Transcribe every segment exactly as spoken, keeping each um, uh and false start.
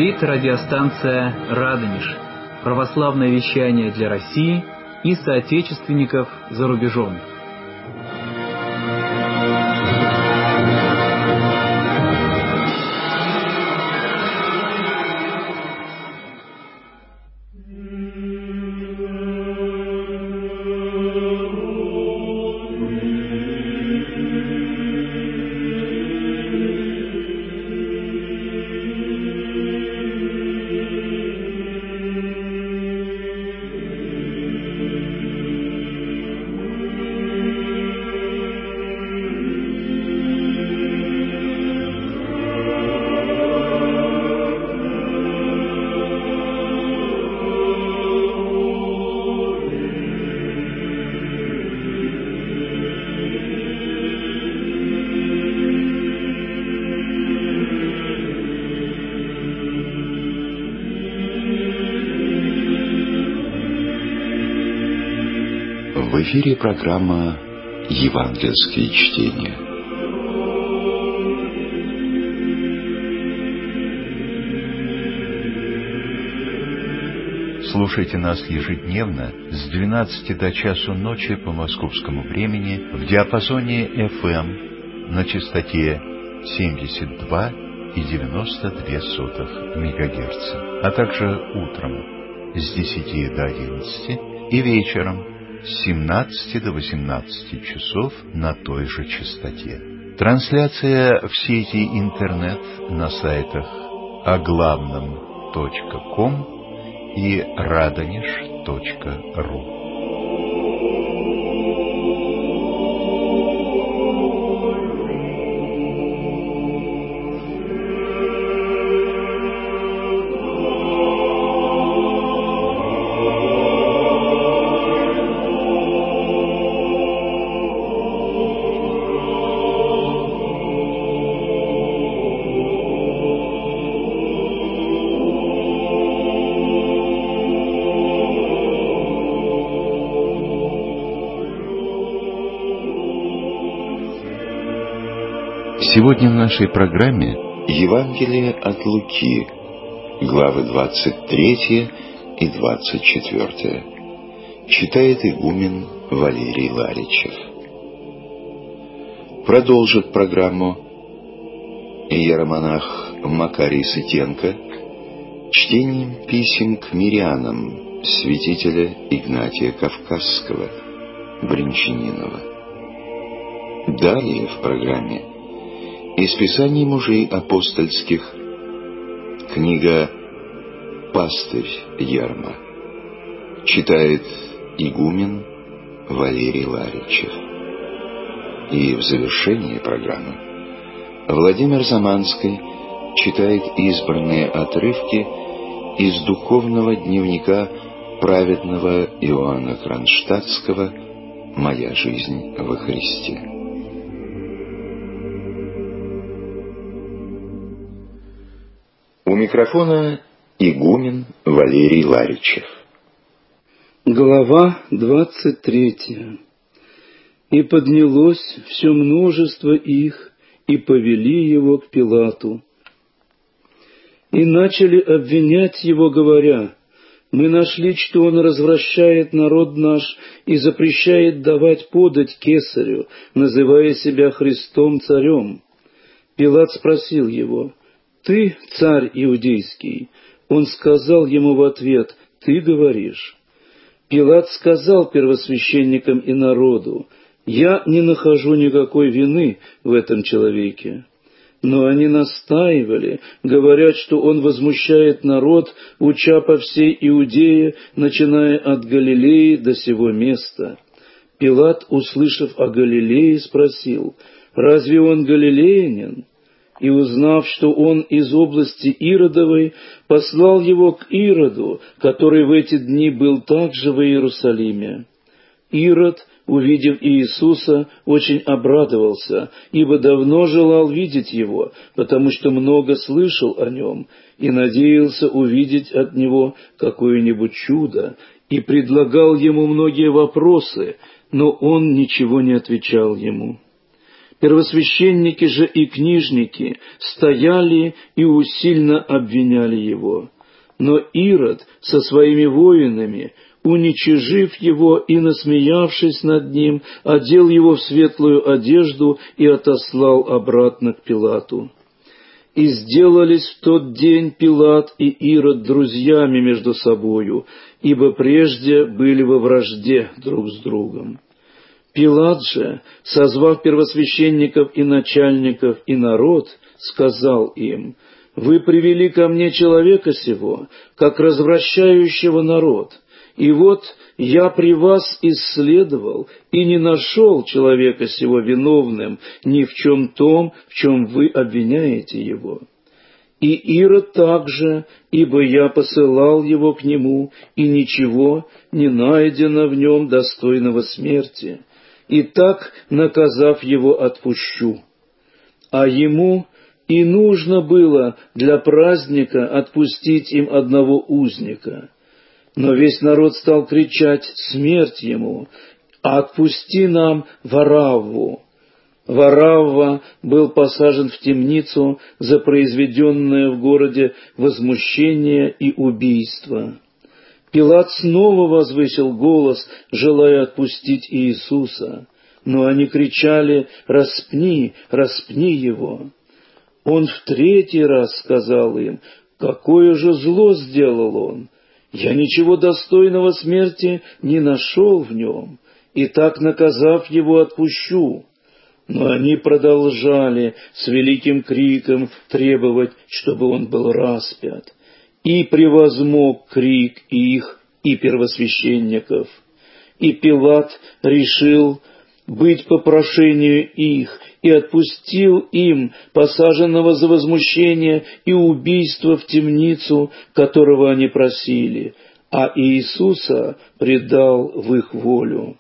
Говорит радиостанция «Радонеж». Православное вещание для России и соотечественников за рубежом. В эфире программа «Евангельские чтения». Слушайте нас ежедневно с двенадцати до часу ночи по московскому времени в диапазоне эф эм на частоте семьдесят два и девяносто две сотых мегагерца, а также утром с десяти до одиннадцати и вечером с семнадцати до восемнадцати часов на той же частоте. Трансляция в сети интернет на сайтах о главном точка ком и радонеж точка ру. Сегодня в нашей программе Евангелие от Луки, главы двадцать третья и двадцать четвёртая. Читает игумен Валерий Ларичев. Продолжит программу иеромонах Макарий Сытенко чтением писем к мирянам святителя Игнатия Кавказского, Бринчанинова. Далее в программе из Писаний мужей апостольских книга «Пастырь Ярма». Читает игумен Валерий Ларичев. И в завершении программы Владимир Заманский читает избранные отрывки из духовного дневника праведного Иоанна Кронштадтского «Моя жизнь во Христе». У микрофона игумен Валерий Ларичев. Глава двадцать третья. «И поднялось все множество их, и повели его к Пилату. И начали обвинять его, говоря: мы нашли, что он развращает народ наш и запрещает давать подать кесарю, называя себя Христом царем. Пилат спросил его: ты царь иудейский? Он сказал ему в ответ: ты говоришь. Пилат сказал первосвященникам и народу: я не нахожу никакой вины в этом человеке. Но они настаивали, говорят, что он возмущает народ, уча по всей Иудее, начиная от Галилеи до сего места. Пилат, услышав о Галилее, спросил: разве он галилеянин? И, узнав, что он из области Иродовой, послал его к Ироду, который в эти дни был также в Иерусалиме. Ирод, увидев Иисуса, очень обрадовался, ибо давно желал видеть его, потому что много слышал о нем, и надеялся увидеть от него какое-нибудь чудо, и предлагал ему многие вопросы, но он ничего не отвечал ему. Первосвященники же и книжники стояли и усильно обвиняли его. Но Ирод со своими воинами, уничижив его и насмеявшись над ним, одел его в светлую одежду и отослал обратно к Пилату. И сделались в тот день Пилат и Ирод друзьями между собою, ибо прежде были во вражде друг с другом. Пилат же, созвав первосвященников и начальников и народ, сказал им: «Вы привели ко мне человека сего, как развращающего народ, и вот я при вас исследовал и не нашел человека сего виновным ни в чем том, в чем вы обвиняете его. И Ирод также, ибо я посылал его к нему, и ничего не найдено в нем достойного смерти, и так, наказав его, отпущу. А ему и нужно было для праздника отпустить им одного узника». Но весь народ стал кричать: «Смерть ему! А отпусти нам Варавву!» Варавва был посажен в темницу за произведенное в городе возмущение и убийство. Пилат снова возвысил голос, желая отпустить Иисуса, но они кричали: «Распни, распни его!» Он в третий раз сказал им: «Какое же зло сделал он! Я ничего достойного смерти не нашел в нем, и так, наказав его, отпущу». Но они продолжали с великим криком требовать, чтобы он был распят. И превозмог крик их и первосвященников. И Пилат решил быть по прошению их, и отпустил им посаженного за возмущение и убийство в темницу, которого они просили, а Иисуса предал в их волю.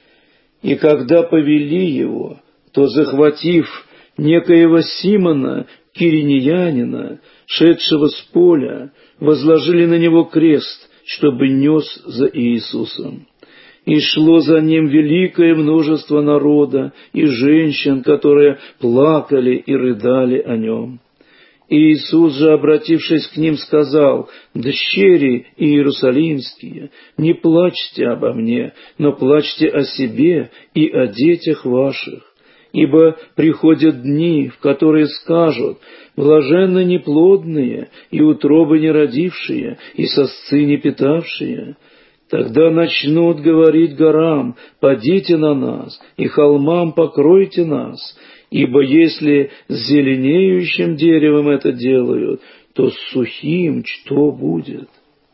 И когда повели его, то, захватив некоего Симона, киринеянина, шедшего с поля, возложили на него крест, чтобы нес за Иисусом. И шло за ним великое множество народа и женщин, которые плакали и рыдали о нем. И Иисус же, обратившись к ним, сказал: «Дщери иерусалимские, не плачьте обо мне, но плачьте о себе и о детях ваших. Ибо приходят дни, в которые скажут: блаженны неплодные, и утробы не родившие, и сосцы не питавшие. Тогда начнут говорить горам: падите на нас, и холмам: покройте нас. Ибо если с зеленеющим деревом это делают, то с сухим что будет?»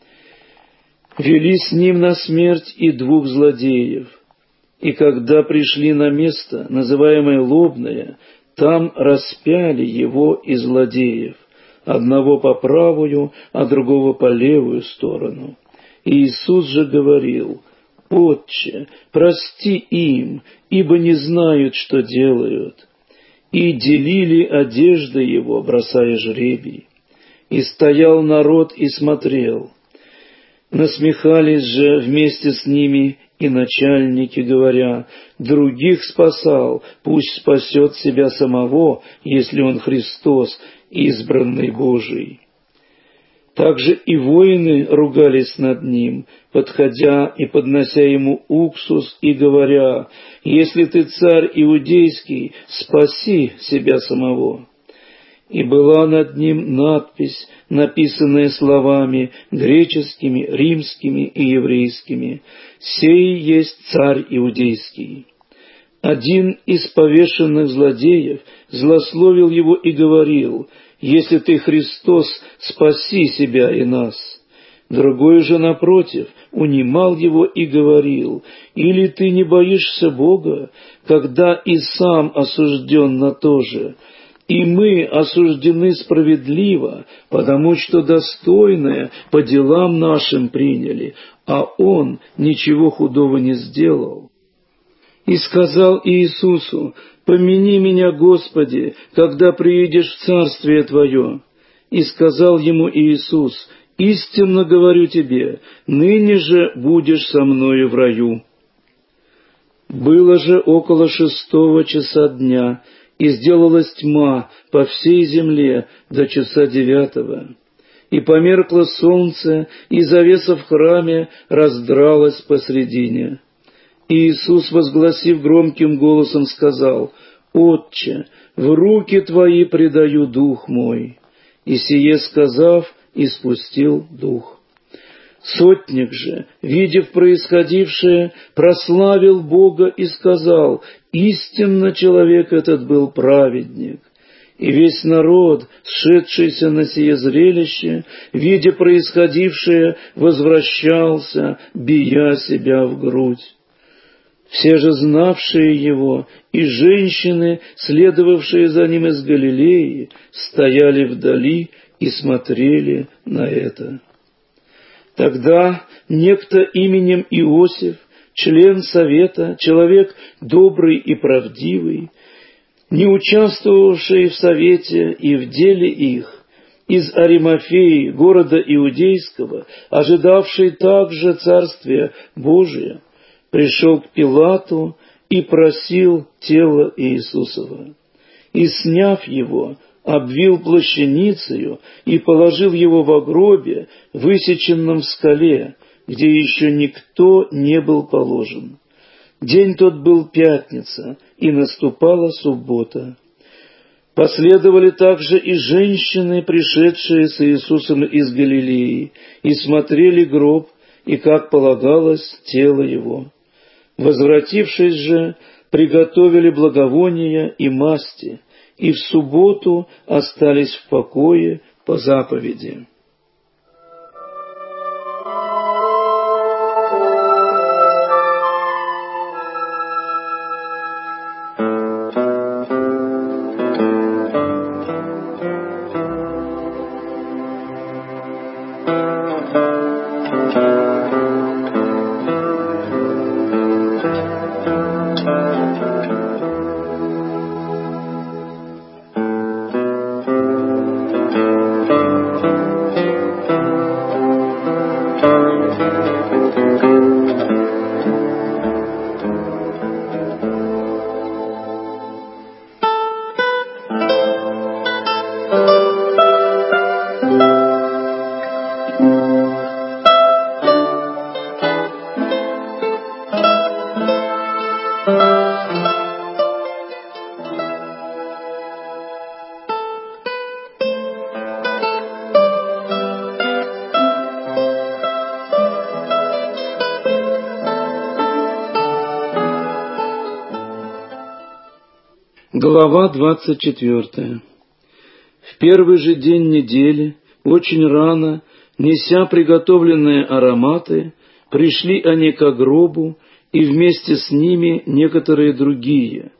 Вели с ним на смерть и двух злодеев. И когда пришли на место, называемое Лобное, там распяли его и злодеев, одного по правую, а другого по левую сторону. И Иисус же говорил: «Отче, прости им, ибо не знают, что делают». И делили одежды его, бросая жребий. И стоял народ и смотрел. Насмехались же вместе с ними и начальники, говоря: «Других спасал, пусть спасет себя самого, если он Христос, избранный Божий». Также и воины ругались над ним, подходя и поднося ему уксус и говоря: «Если ты царь иудейский, спаси себя самого». И была над ним надпись, написанная словами греческими, римскими и еврейскими: «Сей есть царь иудейский». Один из повешенных злодеев злословил его и говорил: «Если ты Христос, спаси себя и нас». Другой же, напротив, унимал его и говорил: «Или ты не боишься Бога, когда и сам осужден на то же? И мы осуждены справедливо, потому что достойное по делам нашим приняли, а он ничего худого не сделал». И сказал Иисусу: «Помяни меня, Господи, когда приедешь в Царствие Твое». И сказал ему Иисус: «Истинно говорю тебе, ныне же будешь со Мною в раю». Было же около шестого часа дня, и сделалась тьма по всей земле до часа девятого. И померкло солнце, и завеса в храме раздралась посредине. И Иисус, возгласив громким голосом, сказал: «Отче, в руки Твои предаю дух мой». И сие сказав, испустил дух. Сотник же, видев происходившее, прославил Бога и сказал: «Истинно человек этот был праведник». И весь народ, сшедшийся на сие зрелище, видя происходившее, возвращался, бия себя в грудь. Все же знавшие его и женщины, следовавшие за ним из Галилеи, стояли вдали и смотрели на это. Тогда некто именем Иосиф, член совета, человек добрый и правдивый, не участвовавший в совете и в деле их, из Аримафеи, города Иудейского, ожидавший также Царствия Божия, пришел к Пилату и просил тело Иисусова. И, сняв его, обвил плащаницею и положил его во гробе, высеченном в скале, где еще никто не был положен. День тот был пятница, и наступала суббота. Последовали также и женщины, пришедшие с Иисусом из Галилеи, и смотрели гроб, и, как полагалось, тело его. Возвратившись же, приготовили благовония и масти, и в субботу остались в покое по заповеди. Глава двадцать четвертая. В первый же день недели, очень рано, неся приготовленные ароматы, пришли они ко гробу, и вместе с ними некоторые другие.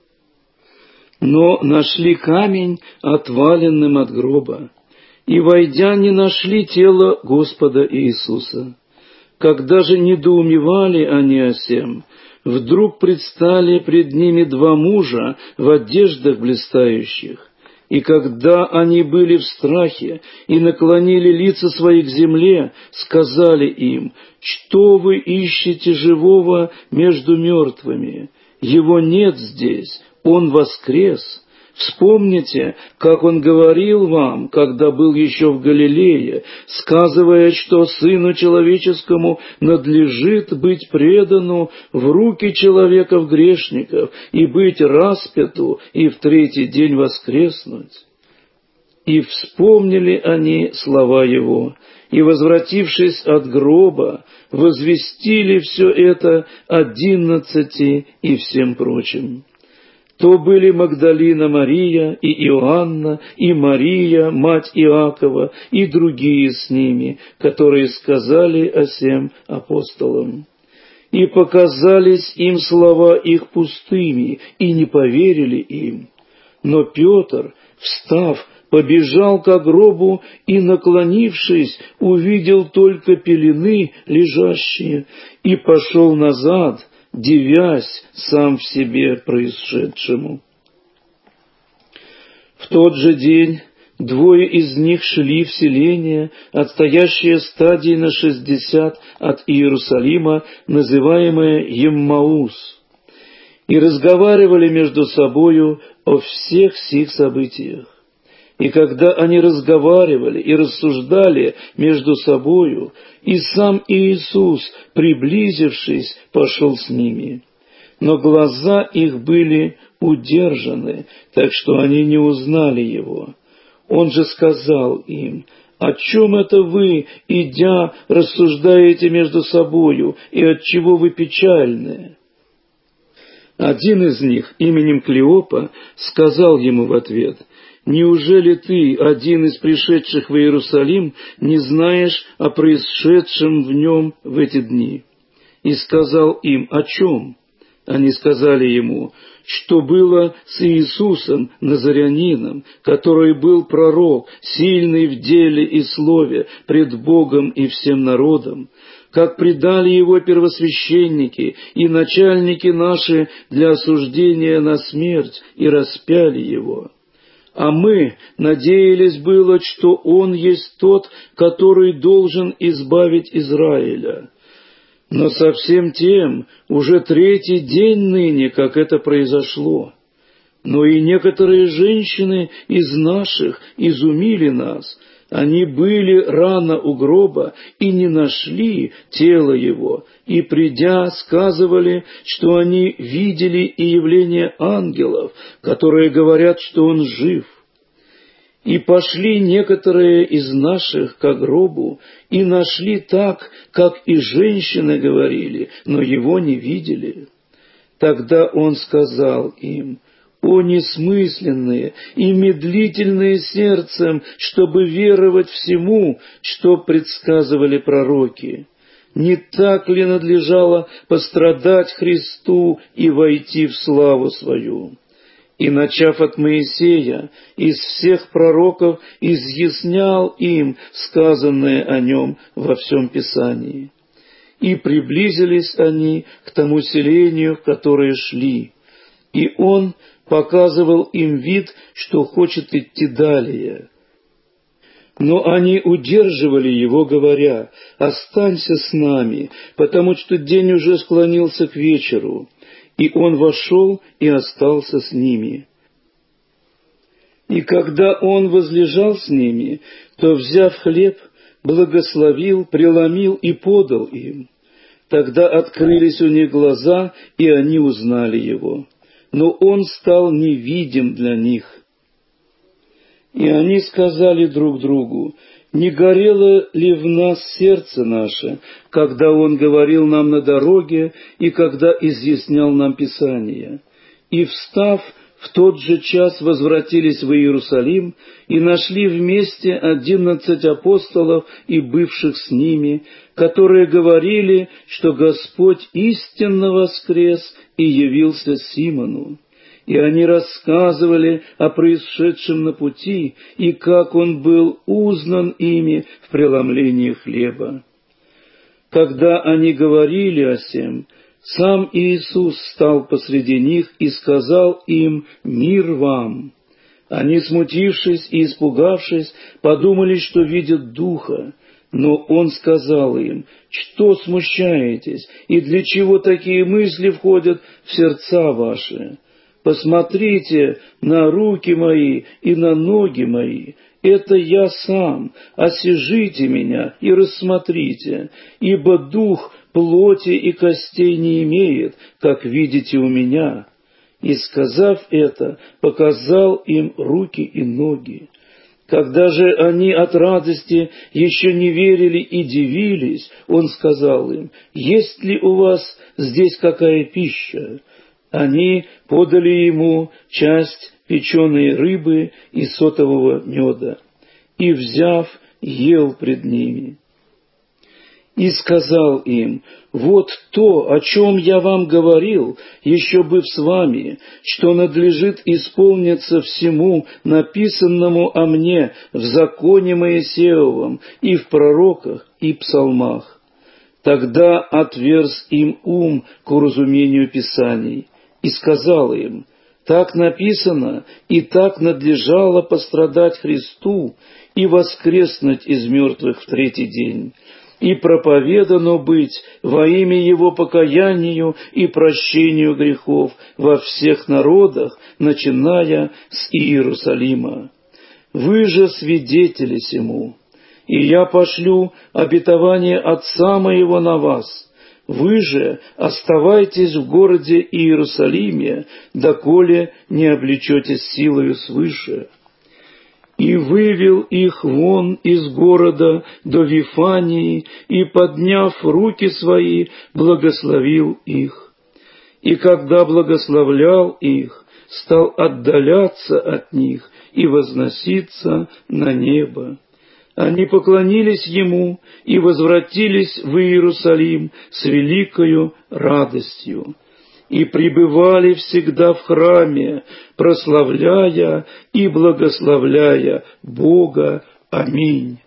Но нашли камень отваленным от гроба, и, войдя, не нашли тело Господа Иисуса. Когда же недоумевали они о сем, вдруг предстали пред ними два мужа в одеждах блистающих, и когда они были в страхе и наклонили лица свои к земле, сказали им: «Что вы ищете живого между мертвыми? Его нет здесь, он воскрес. Вспомните, как он говорил вам, когда был еще в Галилее, сказывая, что Сыну Человеческому надлежит быть предану в руки человеков-грешников и быть распяту и в третий день воскреснуть». И вспомнили они слова его, и, возвратившись от гроба, возвестили все это одиннадцати и всем прочим. То были Магдалина Мария, и Иоанна, и Мария, мать Иакова, и другие с ними, которые сказали о сем апостолам. И показались им слова их пустыми, и не поверили им. Но Петр, встав, побежал ко гробу и, наклонившись, увидел только пелены лежащие, и пошел назад, дивясь сам в себе происшедшему. В тот же день двое из них шли в селение, отстоящее стадии на шестьдесят от Иерусалима, называемое Еммаус, и разговаривали между собою о всех сих событиях. И когда они разговаривали и рассуждали между собою, и сам Иисус, приблизившись, пошел с ними. Но глаза их были удержаны, так что они не узнали его. Он же сказал им: «О чем это вы, идя, рассуждаете между собою, и отчего вы печальны?» Один из них, именем Клеопа, сказал ему в ответ: «Неужели ты, один из пришедших в Иерусалим, не знаешь о происшедшем в нем в эти дни?» И сказал им: «О чем?» Они сказали ему: «Что было с Иисусом Назарянином, который был пророк, сильный в деле и слове пред Богом и всем народом, как предали его первосвященники и начальники наши для осуждения на смерть и распяли его. А мы надеялись было, что он есть тот, который должен избавить Израиля. Но совсем тем уже третий день ныне, как это произошло. Но и некоторые женщины из наших изумили нас. Они были рано у гроба и не нашли тело его, и, придя, сказывали, что они видели и явление ангелов, которые говорят, что он жив. И пошли некоторые из наших ко гробу, и нашли так, как и женщины говорили, но его не видели. Тогда он сказал им: «О несмысленные и медлительные сердцем, чтобы веровать всему, что предсказывали пророки! Не так ли надлежало пострадать Христу и войти в славу свою?» И, начав от Моисея, из всех пророков изъяснял им сказанное о нем во всем Писании. И приблизились они к тому селению, в которое шли, и он показывал им вид, что хочет идти далее. Но они удерживали его, говоря: «Останься с нами, потому что день уже склонился к вечеру». И он вошел и остался с ними. И когда он возлежал с ними, то, взяв хлеб, благословил, преломил и подал им. Тогда открылись у них глаза, и они узнали его. Но он стал невидим для них. И они сказали друг другу: «Не горело ли в нас сердце наше, когда он говорил нам на дороге и когда изъяснял нам Писание?» И, встав, в тот же час возвратились в Иерусалим и нашли вместе одиннадцать апостолов и бывших с ними, которые говорили, что Господь истинно воскрес и явился Симону. И они рассказывали о происшедшем на пути, и как он был узнан ими в преломлении хлеба. Когда они говорили о сем, сам Иисус стал посреди них и сказал им: «Мир вам!» Они, смутившись и испугавшись, подумали, что видят Духа. Но он сказал им: «Что смущаетесь, и для чего такие мысли входят в сердца ваши? Посмотрите на руки мои и на ноги мои, это я сам, осижите меня и рассмотрите, ибо дух плоти и костей не имеет, как видите у меня». И, сказав это, показал им руки и ноги. Когда же они от радости еще не верили и дивились, он сказал им: «Есть ли у вас здесь какая пища?» Они подали ему часть печеной рыбы и сотового меда, и, взяв, ел пред ними. И сказал им: «Вот то, о чем я вам говорил, еще быв с вами, что надлежит исполниться всему написанному о мне в законе Моисеевом и в пророках и псалмах». Тогда отверз им ум к уразумению Писаний, и сказал им: «Так написано, и так надлежало пострадать Христу и воскреснуть из мертвых в третий день, и проповедано быть во имя Его покаянию и прощению грехов во всех народах, начиная с Иерусалима. Вы же свидетели сему, и я пошлю обетование Отца моего на вас. Вы же оставайтесь в городе Иерусалиме, доколе не облечетесь силою свыше. И вывел их вон из города до Вифании, и, подняв руки свои, благословил их. И когда благословлял их, стал отдаляться от них и возноситься на небо. Они поклонились Ему и возвратились в Иерусалим с великою радостью. И пребывали всегда в храме, прославляя и благословляя Бога. Аминь.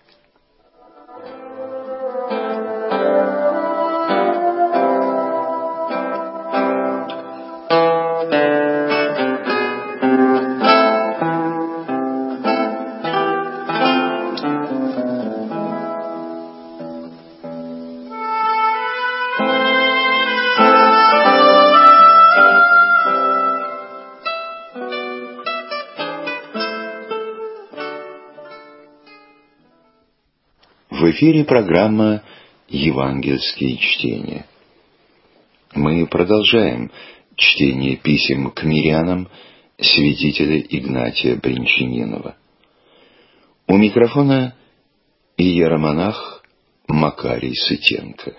В эфире программа «Евангельские чтения». Мы продолжаем чтение писем к мирянам святителя Игнатия Брянчанинова. У микрофона иеромонах Макарий Сытенко.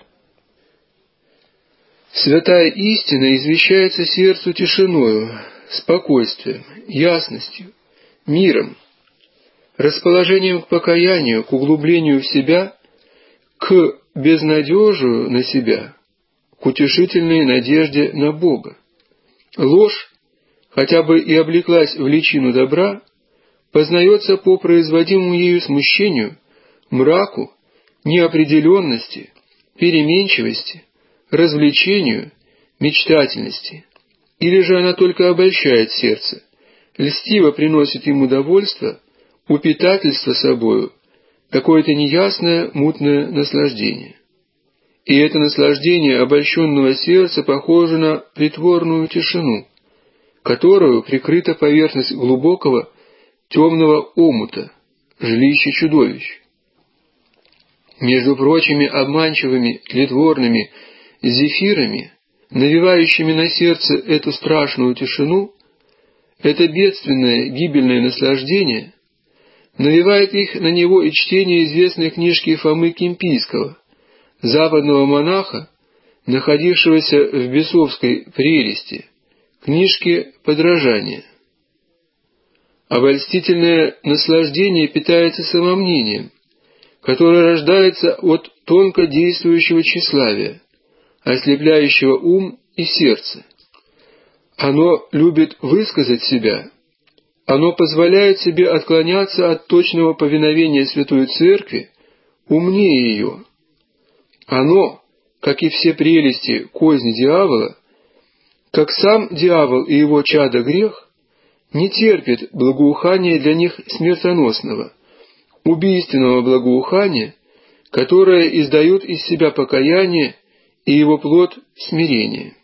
Святая истина извещается сердцу тишиною, спокойствием, ясностью, миром, расположением к покаянию, к углублению в себя, к безнадежию на себя, к утешительной надежде на Бога. Ложь, хотя бы и облеклась в личину добра, познается по производимому ею смущению, мраку, неопределенности, переменчивости, развлечению, мечтательности. Или же она только обольщает сердце, льстиво приносит ему довольство, упитательство собою, какое-то неясное, мутное наслаждение. И это наслаждение обольщенного сердца похоже на притворную тишину, которую прикрыта поверхность глубокого, темного омута, жилища чудовищ. Между прочими обманчивыми тлетворными зефирами, навевающими на сердце эту страшную тишину, это бедственное гибельное наслаждение навевает их на него и чтение известной книжки Фомы Кимпийского, западного монаха, находившегося в бесовской прелести, книжки «Подражания». Обольстительное наслаждение питается самомнением, которое рождается от тонко действующего тщеславия, ослепляющего ум и сердце. Оно любит высказать себя, оно позволяет себе отклоняться от точного повиновения Святой Церкви, умнее ее. Оно, как и все прелести козни дьявола, как сам дьявол и его чадо грех, не терпит благоухания для них смертоносного, убийственного благоухания, которое издают из себя покаяние и его плод смирение.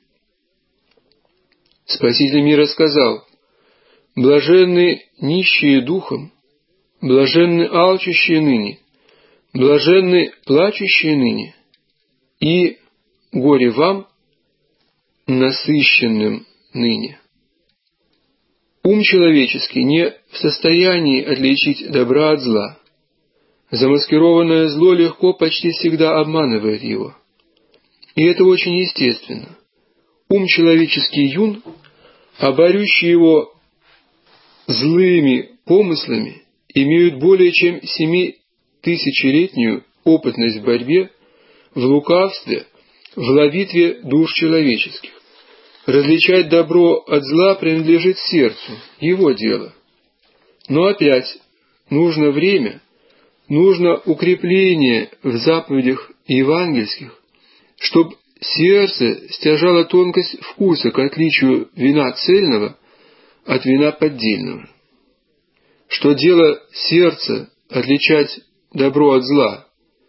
Спаситель мира сказал: «Блаженны нищие духом, блаженны алчущие ныне, блаженны плачущие ныне, и горе вам, насыщенным ныне». Ум человеческий не в состоянии отличить добра от зла. Замаскированное зло легко, почти всегда обманывает его. И это очень естественно. Ум человеческий юн, а борющий его злыми помыслами имеют более чем семитысячелетнюю опытность в борьбе, в лукавстве, в ловитве душ человеческих. Различать добро от зла принадлежит сердцу, его дело. Но опять нужно время, нужно укрепление в заповедях евангельских, чтобы сердце стяжало тонкость вкуса к отличию вина цельного от вина поддельного. Что дело сердца отличать добро от зла,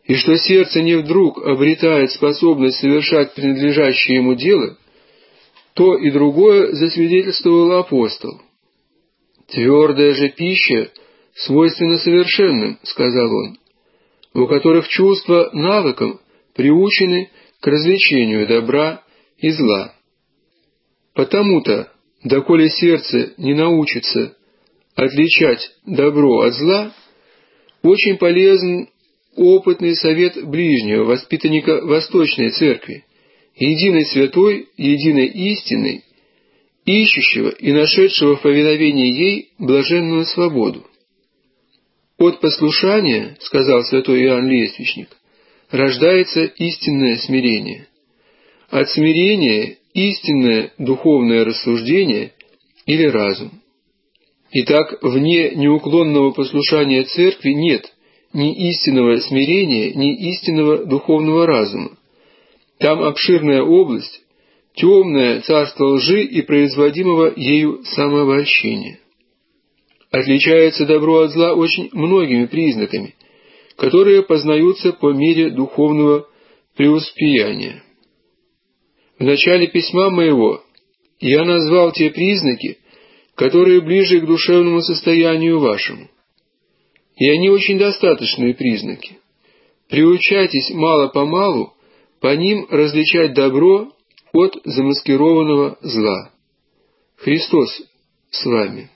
и что сердце не вдруг обретает способность совершать принадлежащее ему дело, то и другое засвидетельствовал апостол. «Твердая же пища свойственна совершенным, — сказал он, — у которых чувства навыком приучены к развлечению добра и зла. Потому-то, доколе сердце не научится отличать добро от зла, очень полезен опытный совет ближнего, воспитанника Восточной Церкви, единой святой, единой истинной, ищущего и нашедшего в повиновении ей блаженную свободу. От послушания, — сказал святой Иоанн Лествичник, — рождается истинное смирение. От смирения — истинное духовное рассуждение или разум. Итак, вне неуклонного послушания Церкви нет ни истинного смирения, ни истинного духовного разума. Там обширная область, темное царство лжи и производимого ею самообольщения. Отличается добро от зла очень многими признаками, которые познаются по мере духовного преуспеяния. В начале письма моего я назвал те признаки, которые ближе к душевному состоянию вашему. И они очень достаточные признаки. Приучайтесь мало-помалу по ним различать добро от замаскированного зла. Христос с вами.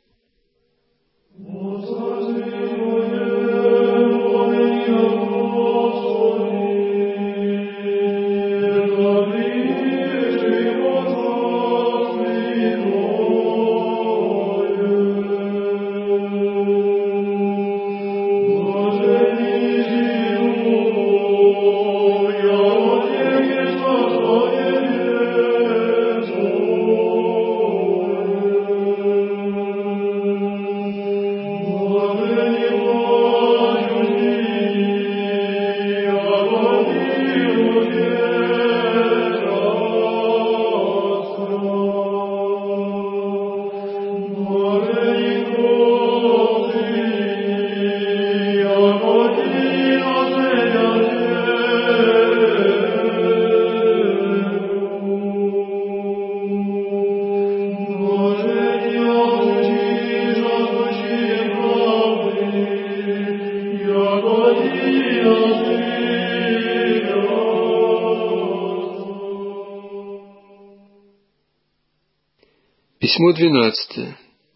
Письмо двенадцатое.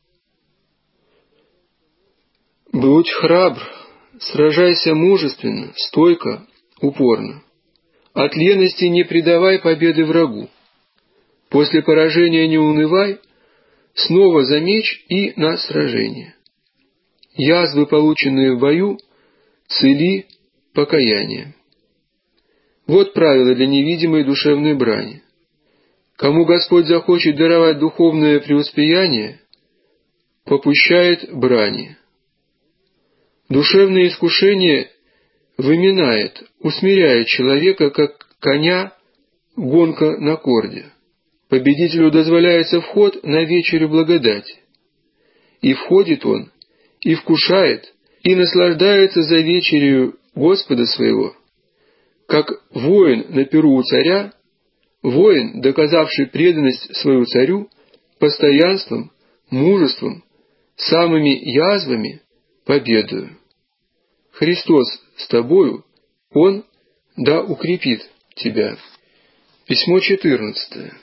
Будь храбр, сражайся мужественно, стойко, упорно. От лености не предавай победы врагу. После поражения не унывай, снова за меч и на сражение. Язвы, полученные в бою, цели покаянием. Вот правило для невидимой душевной брани. Кому Господь захочет даровать духовное преуспеяние, попущает брани. Душевное искушение выминает, усмиряет человека, как коня гонка на корде. Победителю дозволяется вход на вечерю благодати. И входит он, и вкушает, и наслаждается за вечерью Господа своего, как воин на пиру у царя, воин, доказавший преданность свою царю, постоянством, мужеством, самыми язвами, победою. Христос с тобою, Он да укрепит тебя. Письмо четырнадцатое.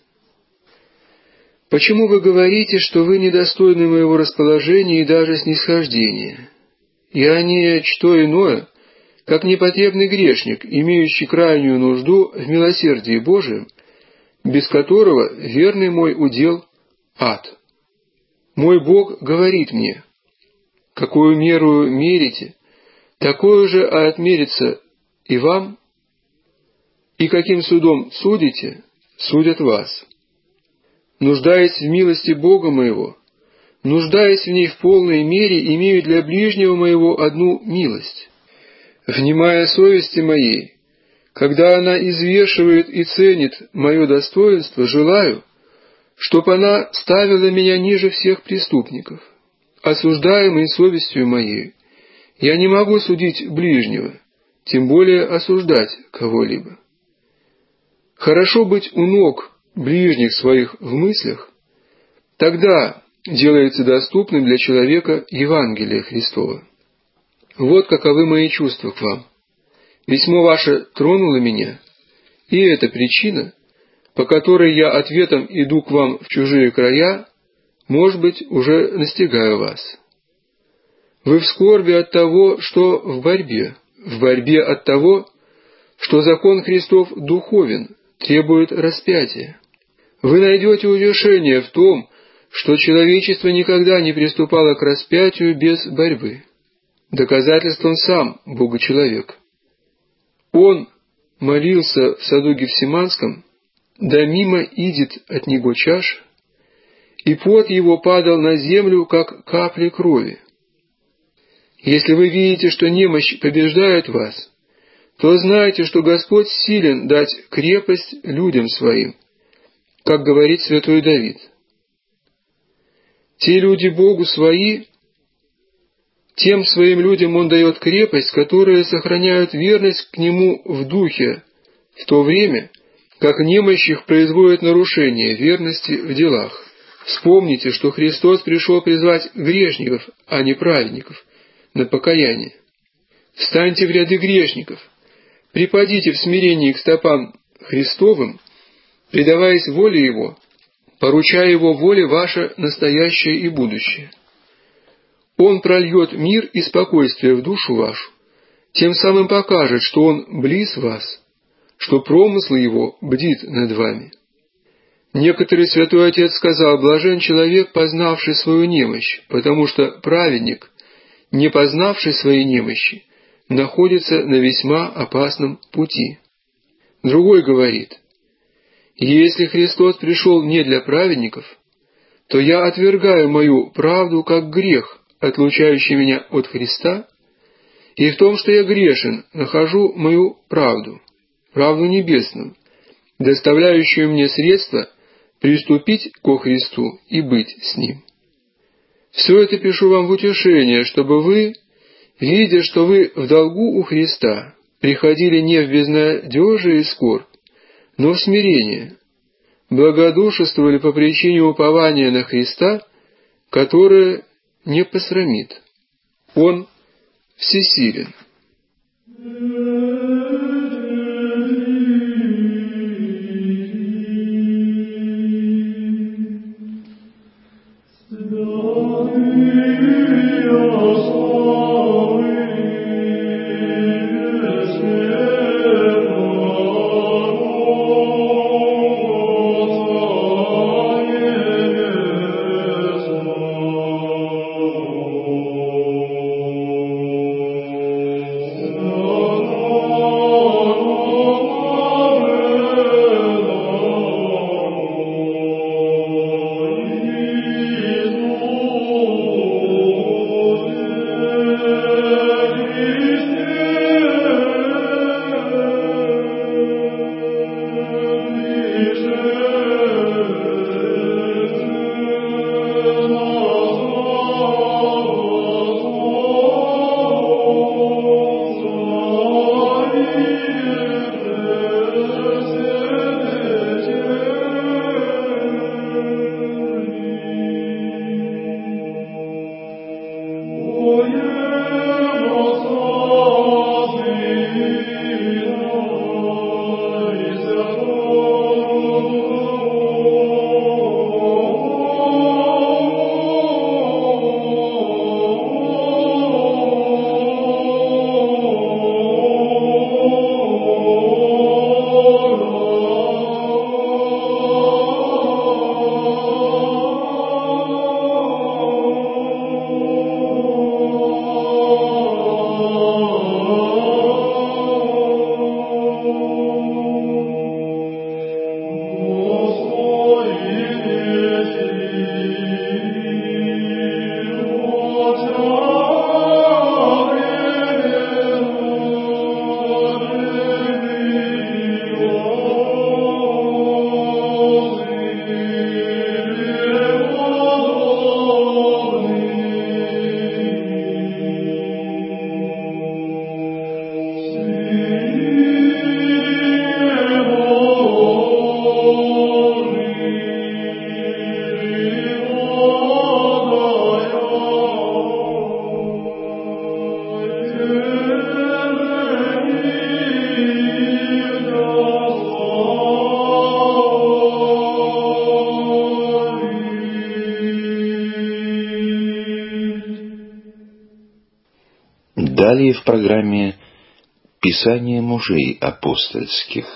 Почему вы говорите, что вы недостойны моего расположения и даже снисхождения? Я не что иное, как непотребный грешник, имеющий крайнюю нужду в милосердии Божием, без которого верный мой удел — ад. Мой Бог говорит мне: какую меру мерите, такое же отмерится и вам, и каким судом судите, судят вас. Нуждаясь в милости Бога моего, нуждаясь в ней в полной мере, имею для ближнего моего одну милость. Внимая совести моей, когда она извешивает и ценит мое достоинство, желаю, чтоб она ставила меня ниже всех преступников. Осуждаемый совестью моей, я не могу судить ближнего, тем более осуждать кого-либо. Хорошо быть у ног ближних своих в мыслях, тогда делается доступным для человека Евангелие Христово. Вот каковы мои чувства к вам. Письмо ваше тронуло меня, и это причина, по которой я ответом иду к вам в чужие края, может быть, уже настигаю вас. Вы в скорби от того, что в борьбе, в борьбе от того, что закон Христов духовен, требует распятия. Вы найдете утешение в том, что человечество никогда не приступало к распятию без борьбы. Доказательством сам Бога-человек. Он молился в саду Гефсиманском, да мимо идет от него чаш, и пот его падал на землю, как капли крови. Если вы видите, что немощь побеждает вас, то знайте, что Господь силен дать крепость людям своим, как говорит святой Давид. Те люди Богу свои, тем своим людям Он дает крепость, которые сохраняют верность к Нему в духе, в то время, как немощь их производит нарушение верности в делах. Вспомните, что Христос пришел призвать грешников, а не праведников, на покаяние. Встаньте в ряды грешников, припадите в смирении к стопам Христовым, предаваясь воле Его, поручая Его воле ваше настоящее и будущее. Он прольет мир и спокойствие в душу вашу, тем самым покажет, что Он близ вас, что промыслы Его бдит над вами. Некоторый святой отец сказал: «Блажен человек, познавший свою немощь, потому что праведник, не познавший своей немощи, находится на весьма опасном пути». Другой говорит: «Если Христос пришел не для праведников, то я отвергаю мою правду как грех, отлучающий меня от Христа, и в том, что я грешен, нахожу мою правду, правду небесную, доставляющую мне средства приступить ко Христу и быть с Ним. Все это пишу вам в утешение, чтобы вы, видя, что вы в долгу у Христа, приходили не в безнадежие и скорбь, но в смирение, благодушествовали по причине упования на Христа, которое не посрамит. Он всесилен». Oh Далее в программе «Писание мужей апостольских».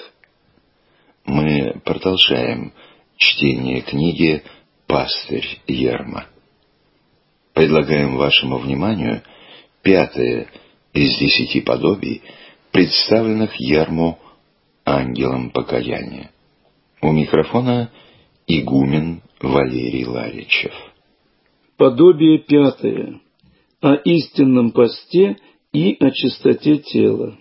Мы продолжаем чтение книги «Пастырь Ярма». Предлагаем вашему вниманию пятое из десяти подобий, представленных Ярму ангелом покаяния. У микрофона игумен Валерий Ларичев. Подобие пятое. О истинном посте и о чистоте тела.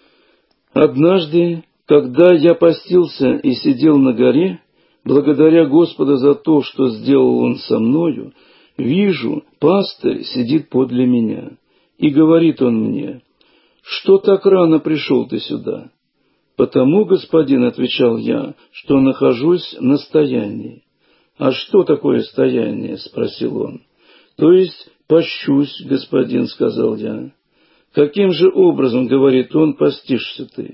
Однажды, когда я постился и сидел на горе, благодаря Господа за то, что сделал Он со мною, вижу, пастырь сидит подле меня, и говорит он мне: «Что так рано пришел ты сюда?» «Потому, господин, — отвечал я, — что нахожусь на стоянии». «А что такое стояние?» — спросил он. «То есть пощусь, господин, — сказал я». «Каким же образом, — говорит он, — постишься ты?»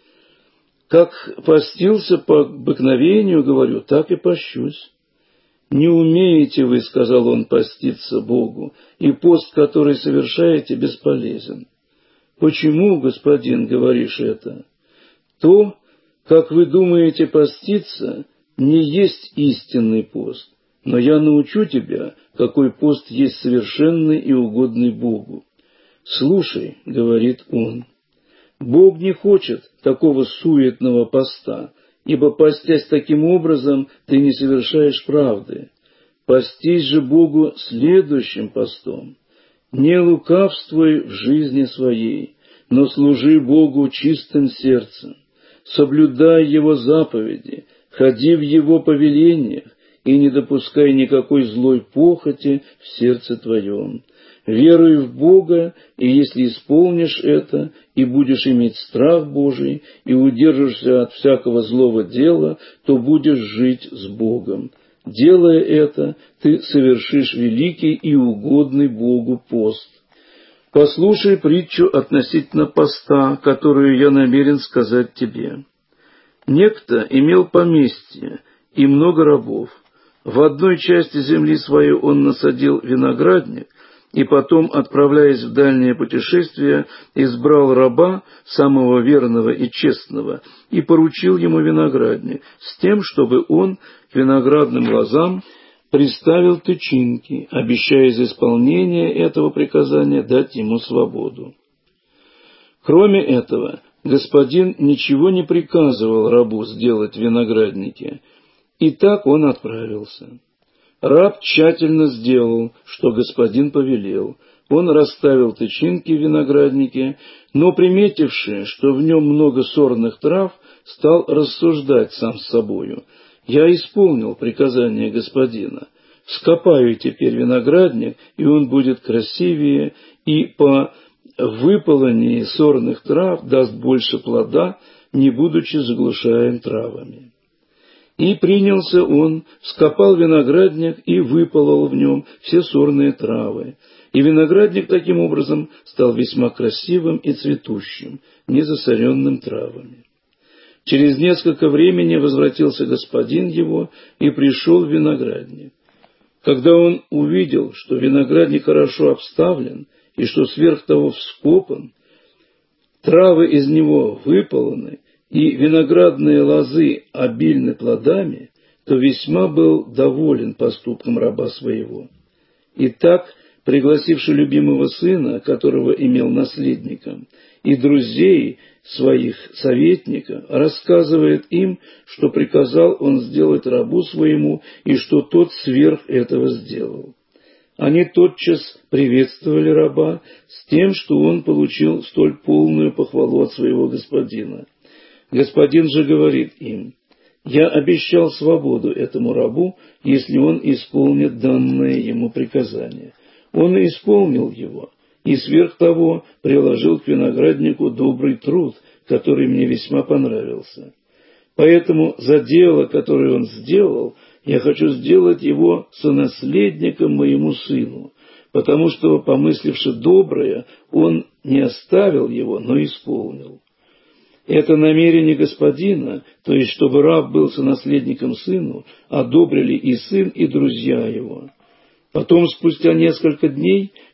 «Как постился по обыкновению, — говорю, — так и пощусь». «Не умеете вы, — сказал он, — поститься Богу, и пост, который совершаете, бесполезен». «Почему, господин, говоришь это?» «То, как вы думаете поститься, не есть истинный пост, но я научу тебя, какой пост есть совершенный и угодный Богу». «Слушай, — говорит он, — Бог не хочет такого суетного поста, ибо, постясь таким образом, ты не совершаешь правды. Постись же Богу следующим постом. Не лукавствуй в жизни своей, но служи Богу чистым сердцем. Соблюдай Его заповеди, ходи в Его повелениях и не допускай никакой злой похоти в сердце твоем. Веруй в Бога, и если исполнишь это, и будешь иметь страх Божий, и удержишься от всякого злого дела, то будешь жить с Богом. Делая это, ты совершишь великий и угодный Богу пост. Послушай притчу относительно поста, которую я намерен сказать тебе. Некто имел поместье и много рабов. В одной части земли своей он насадил виноградник, и потом, отправляясь в дальнее путешествие, избрал раба, самого верного и честного, и поручил ему виноградник, с тем, чтобы он к виноградным лозам приставил тычинки, обещая за исполнение этого приказания дать ему свободу. Кроме этого, господин ничего не приказывал рабу сделать в винограднике, и так он отправился. Раб тщательно сделал, что господин повелел. Он расставил тычинки в винограднике, но, приметивши, что в нем много сорных трав, стал рассуждать сам с собою: «Я исполнил приказание господина. Вскопаю теперь виноградник, и он будет красивее, и по выполнении сорных трав даст больше плода, не будучи заглушаем травами». И принялся он, вскопал виноградник и выполол в нем все сорные травы. И виноградник таким образом стал весьма красивым и цветущим, не засоренным травами. Через несколько времени возвратился господин его и пришел в виноградник. Когда он увидел, что виноградник хорошо обставлен и что сверх того вскопан, травы из него выполоны, и виноградные лозы обильны плодами, то весьма был доволен поступком раба своего. Итак, пригласивши любимого сына, которого имел наследником, и друзей своих советника, рассказывает им, что приказал он сделать рабу своему, и что тот сверх этого сделал. Они тотчас приветствовали раба с тем, что он получил столь полную похвалу от своего господина. Господин же говорит им: «Я обещал свободу этому рабу, если он исполнит данное ему приказание». Он и исполнил его, и сверх того приложил к винограднику добрый труд, который мне весьма понравился. Поэтому за дело, которое он сделал, я хочу сделать его сонаследником моему сыну, потому что, помысливши доброе, он не оставил его, но исполнил. Это намерение господина, то есть чтобы раб был сонаследником сыну, одобрили и сын, и друзья его. Потом, спустя несколько дней,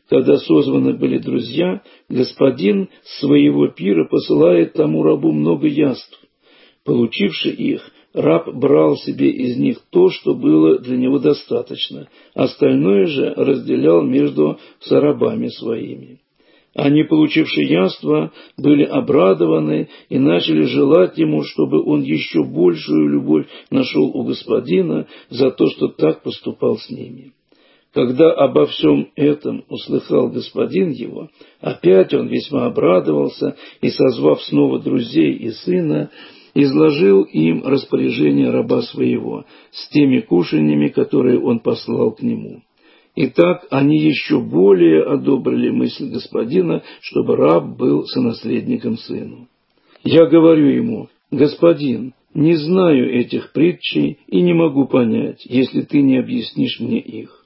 когда созваны были друзья, господин с своего пира посылает тому рабу много яств. Получивши их, раб брал себе из них то, что было для него достаточно, остальное же разделял между сорабами своими. Они, получивши яства, были обрадованы и начали желать ему, чтобы он еще большую любовь нашел у господина за то, что так поступал с ними. Когда обо всем этом услыхал господин его, опять он весьма обрадовался и, созвав снова друзей и сына, изложил им распоряжение раба своего с теми кушаньями, которые он послал к нему. Итак, они еще более одобрили мысль господина, чтобы раб был сонаследником сыну. Я говорю ему: господин, не знаю этих притчей и не могу понять, если ты не объяснишь мне их.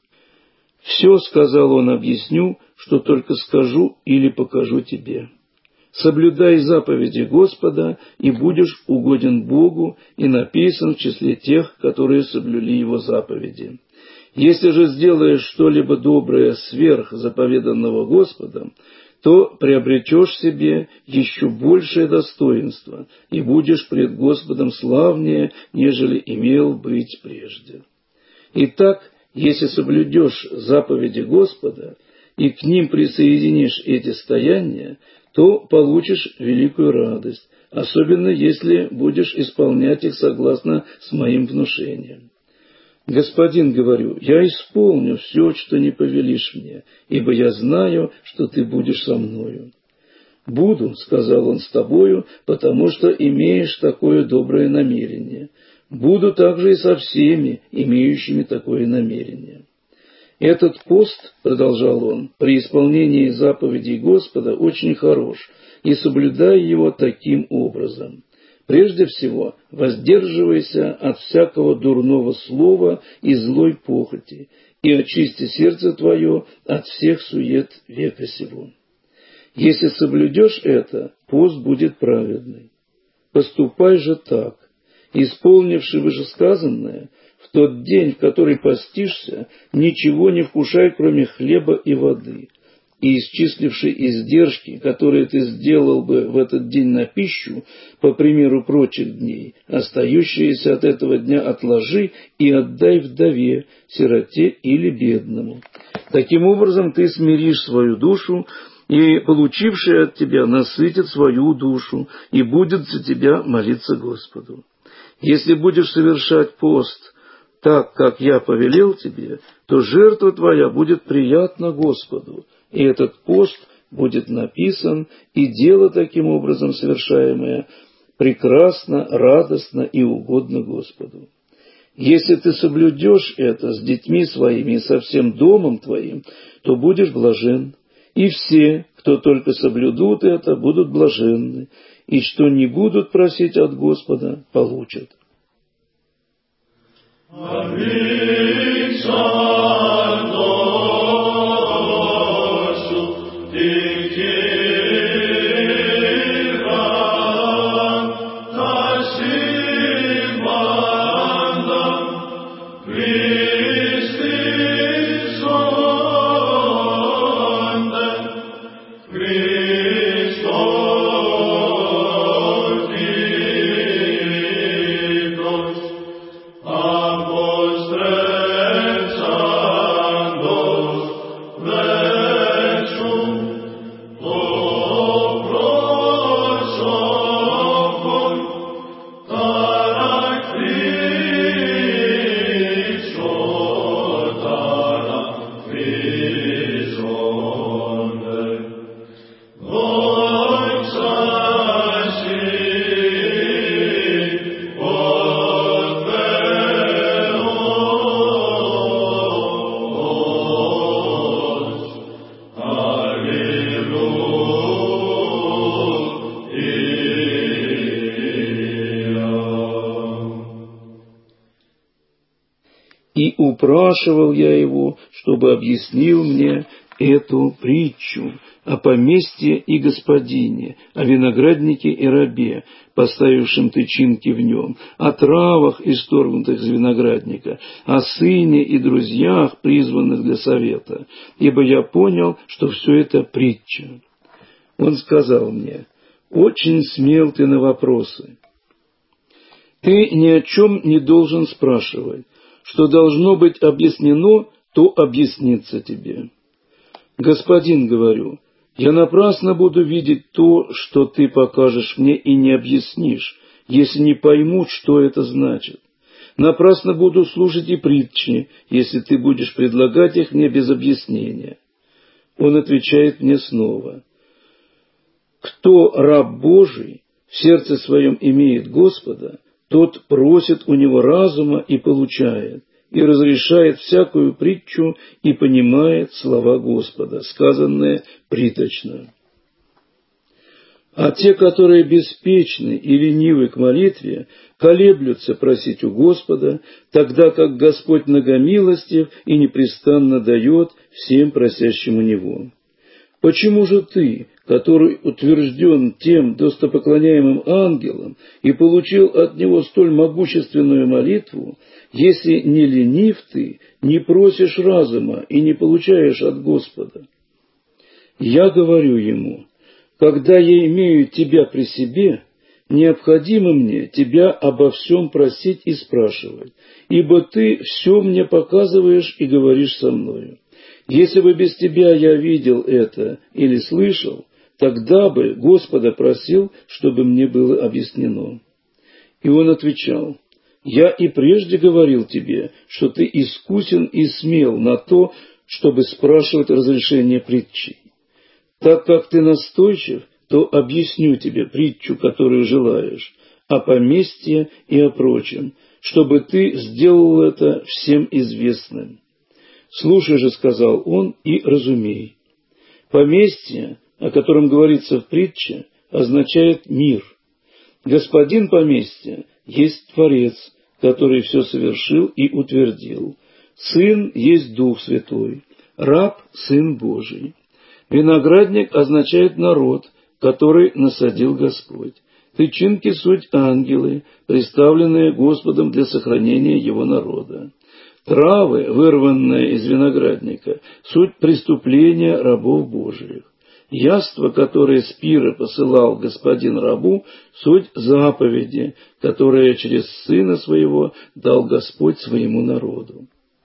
Все, сказал он, объясню, что только скажу или покажу тебе. Соблюдай заповеди Господа, и будешь угоден Богу, и написан в числе тех, которые соблюли Его заповеди. Если же сделаешь что-либо доброе сверх заповеданного Господом, то приобретешь себе еще большее достоинство, и будешь пред Господом славнее, нежели имел быть прежде. Итак, если соблюдешь заповеди Господа, и к ним присоединишь эти стояния, то получишь великую радость, особенно если будешь исполнять их согласно с моим внушением. Господин, говорю, я исполню все, что не повелишь мне, ибо я знаю, что ты будешь со мною. Буду, сказал он, с тобою, потому что имеешь такое доброе намерение. Буду также и со всеми, имеющими такое намерение. Этот пост, продолжал он, при исполнении заповедей Господа очень хорош, и соблюдай его таким образом. Прежде всего, воздерживайся от всякого дурного слова и злой похоти, и очисти сердце твое от всех сует века сего. Если соблюдешь это, пост будет праведный. Поступай же так, исполнивши вышесказанное, в тот день, в который постишься, ничего не вкушай, кроме хлеба и воды, и исчисливши издержки, которые ты сделал бы в этот день на пищу, по примеру прочих дней, остающиеся от этого дня отложи и отдай вдове, сироте или бедному. Таким образом ты смиришь свою душу, и получивший от тебя насытит свою душу, и будет за тебя молиться Господу. Если будешь совершать пост так, как я повелел тебе, то жертва твоя будет приятна Господу, и этот пост будет написан, и дело таким образом совершаемое прекрасно, радостно и угодно Господу. Если ты соблюдешь это с детьми своими и со всем домом твоим, то будешь блажен, и все, кто только соблюдут это, будут блаженны, и что не будут просить от Господа, получат. И упрашивал я его, чтобы объяснил мне эту притчу о поместье и господине, о винограднике и рабе, поставившем тычинки в нем, о травах, исторгнутых из виноградника, о сыне и друзьях, призванных для совета, ибо я понял, что все это притча. Он сказал мне: очень смел ты на вопросы. Ты ни о чем не должен спрашивать. Что должно быть объяснено, то объяснится тебе. Господин, говорю, я напрасно буду видеть то, что ты покажешь мне, и не объяснишь, если не поймут, что это значит. Напрасно буду слушать и притчи, если ты будешь предлагать их мне без объяснения. Он отвечает мне снова: кто раб Божий в сердце своем имеет Господа, тот просит у него разума и получает, и разрешает всякую притчу и понимает слова Господа, сказанные приточно. А те, которые беспечны и ленивы к молитве, колеблются просить у Господа, тогда как Господь многомилостив и непрестанно дает всем просящим у Него. Почему же ты, который утвержден тем достопоклоняемым ангелом и получил от него столь могущественную молитву, если не ленив ты, не просишь разума и не получаешь от Господа? Я говорю ему: когда я имею тебя при себе, необходимо мне тебя обо всем просить и спрашивать, ибо ты все мне показываешь и говоришь со мною. Если бы без тебя я видел это или слышал, тогда бы Господа просил, чтобы мне было объяснено. И он отвечал: я и прежде говорил тебе, что ты искусен и смел на то, чтобы спрашивать разрешение притчи. Так как ты настойчив, то объясню тебе притчу, которую желаешь, о поместье и о прочем, чтобы ты сделал это всем известным. «Слушай же, — сказал он, — и разумей. Поместье, о котором говорится в притче, означает мир. Господин поместья есть Творец, который все совершил и утвердил. Сын есть Дух Святой, раб — Сын Божий. Виноградник означает народ, который насадил Господь. Тычинки — суть ангелы, представленные Господом для сохранения Его народа. Травы, вырванные из виноградника, суть преступления рабов Божиих. Яства, которые с пира посылал господин рабу, суть заповеди, которые через Сына Своего дал Господь Своему народу.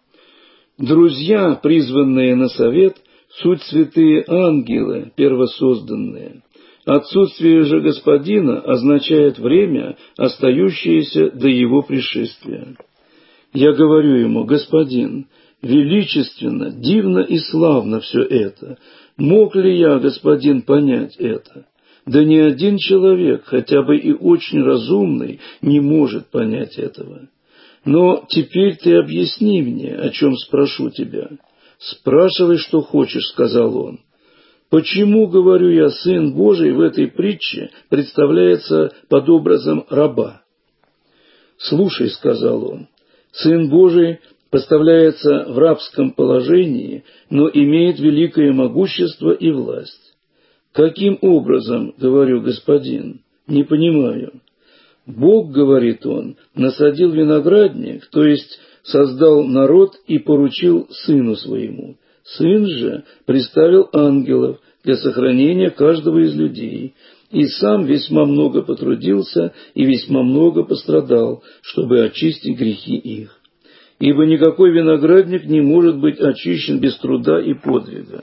Друзья, призванные на совет, суть святые ангелы, первосозданные. Отсутствие же Господина означает время, остающееся до Его пришествия. Я говорю ему: господин, величественно, дивно и славно все это. Мог ли я, господин, понять это? Да ни один человек, хотя бы и очень разумный, не может понять этого. Но теперь ты объясни мне, о чем спрошу тебя. Спрашивай, что хочешь, — сказал он. Почему, говорю я, Сын Божий в этой притче представляется под образом раба? Слушай, — сказал он, — Сын Божий поставляется в рабском положении, но имеет великое могущество и власть. Каким образом, говорю, господин, не понимаю. Бог, говорит он, насадил виноградник, то есть создал народ и поручил Сыну Своему. Сын же приставил ангелов для сохранения каждого из людей, и сам весьма много потрудился и весьма много пострадал, чтобы очистить грехи их. Ибо никакой виноградник не может быть очищен без труда и подвига.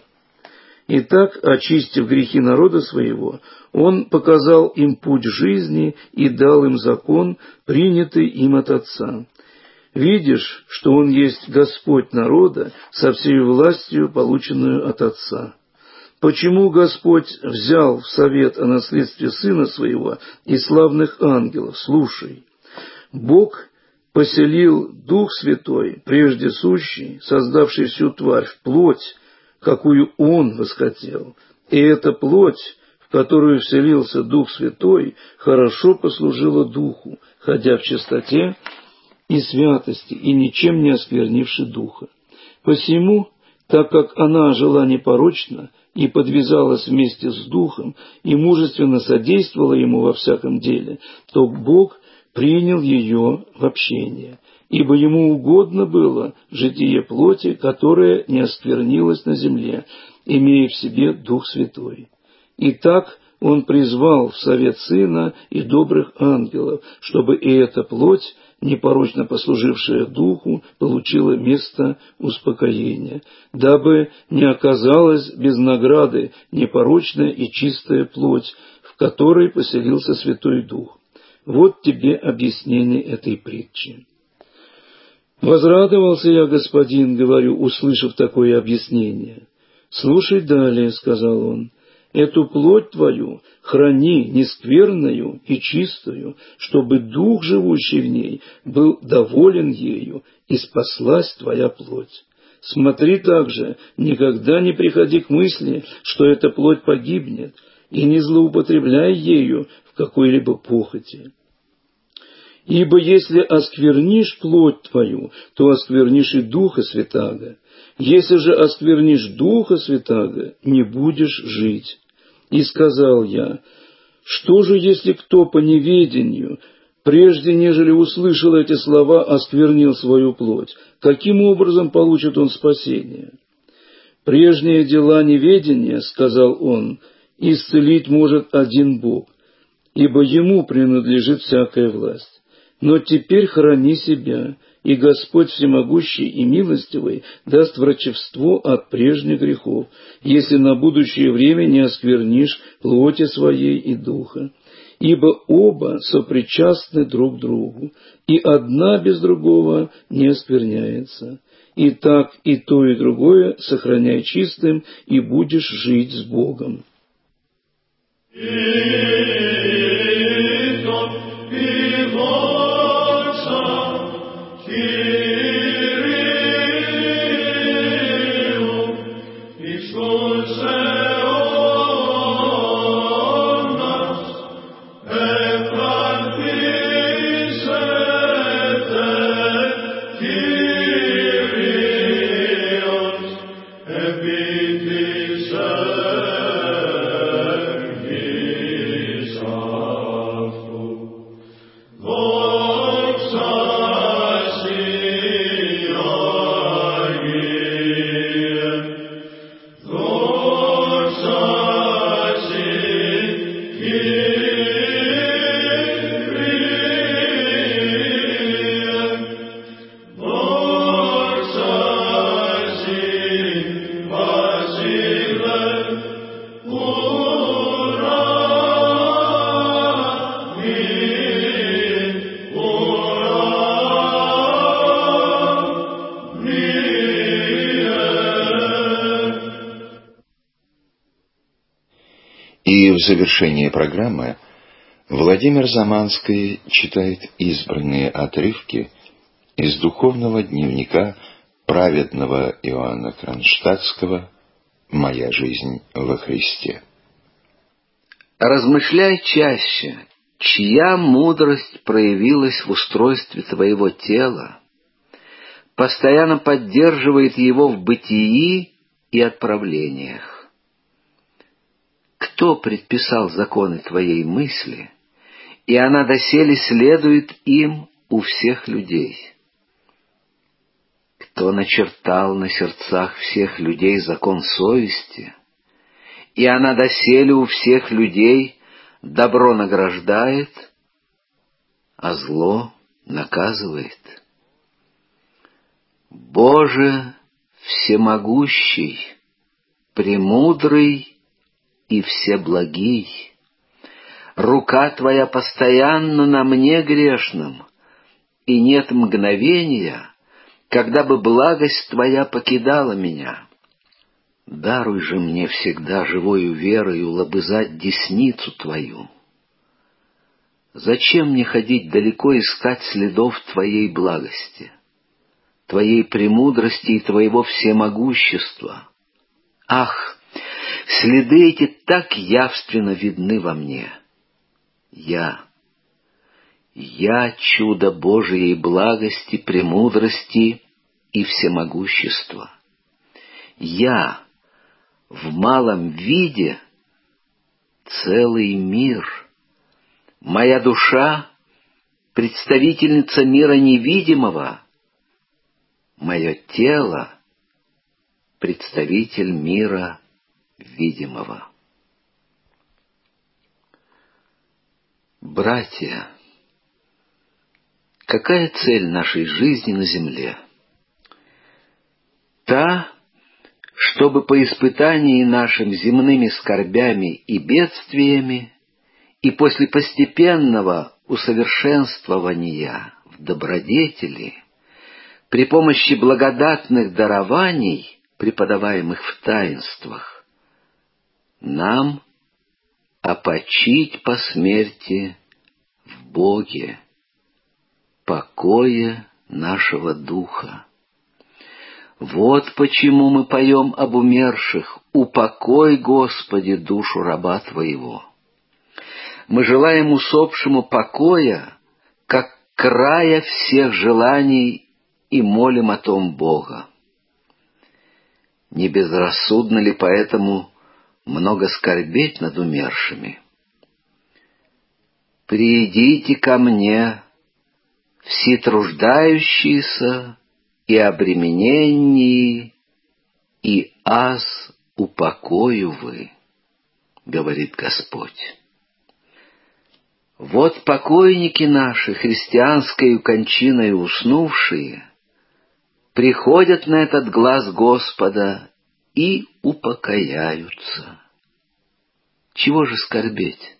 Итак, очистив грехи народа своего, он показал им путь жизни и дал им закон, принятый им от Отца. Видишь, что он есть Господь народа со всей властью, полученную от Отца. Почему Господь взял в совет о наследстве Сына Своего и славных ангелов? Слушай. Бог поселил Дух Святой, прежде сущий, создавший всю тварь, в плоть, какую Он восхотел. И эта плоть, в которую вселился Дух Святой, хорошо послужила Духу, ходя в чистоте и святости, и ничем не осквернивши Духа. Посему так как она жила непорочно и подвязалась вместе с Духом и мужественно содействовала ему во всяком деле, то Бог принял ее в общение, ибо ему угодно было житие плоти, которая не осквернилась на земле, имея в себе Дух Святой. Итак, он призвал в совет Сына и добрых ангелов, чтобы и эта плоть, непорочно послужившая Духу, получила место успокоения, дабы не оказалась без награды непорочная и чистая плоть, в которой поселился Святой Дух. Вот тебе объяснение этой притчи. Возрадовался я, господин, говорю, услышав такое объяснение. Слушай далее, сказал он. Эту плоть твою храни нескверною и чистую, чтобы Дух, живущий в ней, был доволен ею, и спаслась твоя плоть. Смотри также, никогда не приходи к мысли, что эта плоть погибнет, и не злоупотребляй ею в какой-либо похоти. Ибо если осквернишь плоть твою, то осквернишь и Духа Святаго. Если же осквернишь Духа Святаго, не будешь жить. И сказал я, что же, если кто по неведению, прежде нежели услышал эти слова, осквернил свою плоть? Каким образом получит он спасение? Прежние дела неведения, сказал он, исцелить может один Бог, ибо ему принадлежит всякая власть. Но теперь храни себя, и Господь Всемогущий и Милостивый даст врачевство от прежних грехов, если на будущее время не осквернишь плоти своей и духа. Ибо оба сопричастны друг другу, и одна без другого не оскверняется. И так и то, и другое сохраняй чистым, и будешь жить с Богом. И в завершении программы Владимир Заманский читает избранные отрывки из духовного дневника праведного Иоанна Кронштадтского «Моя жизнь во Христе». Размышляй чаще, чья мудрость проявилась в устройстве твоего тела, постоянно поддерживает его в бытии и отправлениях. Кто предписал законы твоей мысли, и она доселе следует им у всех людей? Кто начертал на сердцах всех людей закон совести, и она доселе у всех людей добро награждает, а зло наказывает? Боже всемогущий, премудрый и всеблагий, рука Твоя постоянно на мне грешном, и нет мгновения, когда бы благость Твоя покидала меня. Даруй же мне всегда живою верою лобызать десницу Твою. Зачем мне ходить далеко искать следов Твоей благости, Твоей премудрости и Твоего всемогущества? Ах, следы эти так явственно видны во мне. Я, я чудо Божией благости, премудрости и всемогущества. Я в малом виде целый мир. Моя душа — представительница мира невидимого. Мое тело — представитель мира видимого. Братья, какая цель нашей жизни на земле? Та, чтобы по испытании нашим земными скорбями и бедствиями и после постепенного усовершенствования в добродетели при помощи благодатных дарований, преподаваемых в таинствах, нам опочить по смерти в Боге, покое нашего духа. Вот почему мы поем об умерших: «Упокой, Господи, душу раба Твоего». Мы желаем усопшему покоя, как края всех желаний, и молим о том Бога. Не безрассудно ли поэтому много скорбеть над умершими? «Придите ко мне, все труждающиеся и обремененные, и аз упокою вы», — говорит Господь. Вот покойники наши, христианскою кончиною уснувшие, приходят на этот глас Господа и упокояются. Чего же скорбеть?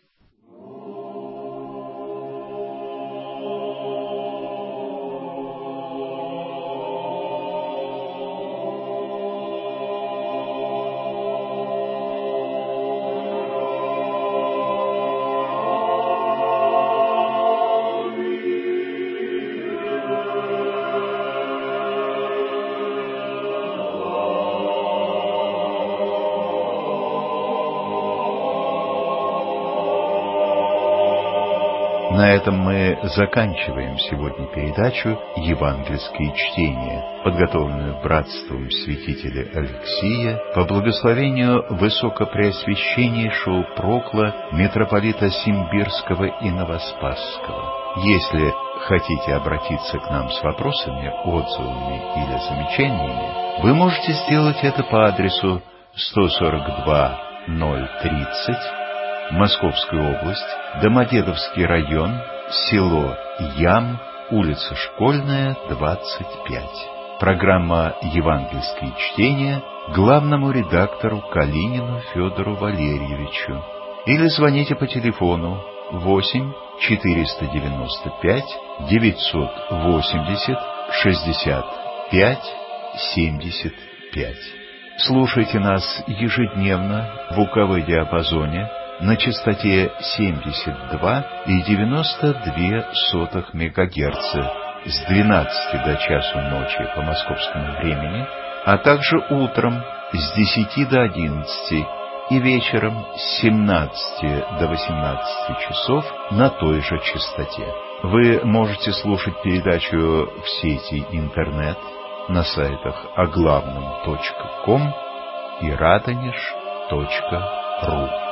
На этом мы заканчиваем сегодня передачу «Евангельские чтения», подготовленную братством святителя Алексия по благословению высокопреосвященнейшего прокла митрополита Симбирского и Новоспасского. Если хотите обратиться к нам с вопросами, отзывами или замечаниями, вы можете сделать это по адресу сто сорок два ноль тридцать, Московская область, Домодедовский район, село Ям, улица Школьная, двадцать пять. Программа «Евангельские чтения» главному редактору Калинину Федору Валерьевичу. Или звоните по телефону восемь четыреста девяносто пять девятьсот восемьдесят шестьдесят пять семьдесят пять. Слушайте нас ежедневно в УКВ диапазоне на частоте семьдесят два и девяносто две сотых мегагерца с двенадцати до часу ночи по московскому времени, а также утром с десяти до одиннадцати и вечером с семнадцати до восемнадцати часов на той же частоте. Вы можете слушать передачу в сети интернет на сайтах оглавном точка ком и радонеж точка ру.